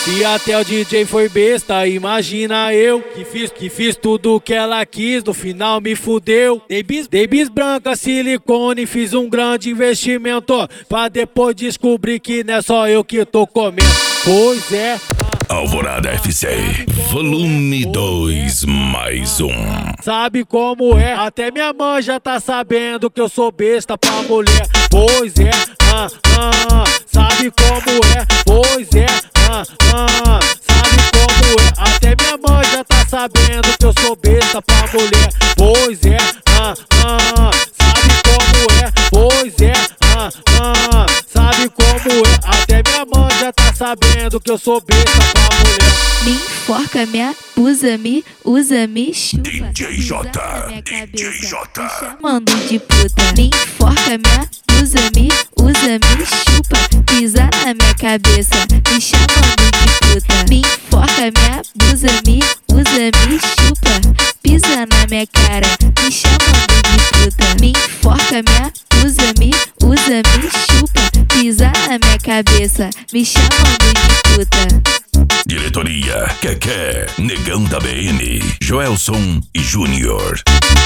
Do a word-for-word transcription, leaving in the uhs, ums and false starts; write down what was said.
Se até o D J foi besta, imagina eu que fiz, que fiz tudo que ela quis, no final me fudeu. Dei bis, dei bis branca, silicone, fiz um grande investimento pra depois descobrir que não é só eu que tô comendo. Pois é. Alvorada F C, volume dois mais um. Sabe como é? Até minha mãe já tá sabendo que eu sou besta pra mulher. Pois é, ah, ah, sabe como é? Pois é, ah, ah, sabe como é? Até minha mãe já tá sabendo que eu sou besta pra mulher. Pois é, ah, ah, sabe como é? Pois é, ah, ah, sabe como é? Até minha mãe já tá sabendo que eu sou besta pra mulher. Me enforca, me abusa, me usa, me chupa. D J J, D D J J. Me chamando de puta. Me enforca, me abusa, me usa, me chupa. Pisa na minha cabeça, me chamando de puta. Me enforca, me abusa, me usa, me chupa. Pisa na minha cara, me chamando de puta. Me enforca, me abusa, me usa, me chupa. Pisa na minha cabeça, me chamando de puta. Diretoria, Keké, Negão da B N, Joelson e Júnior.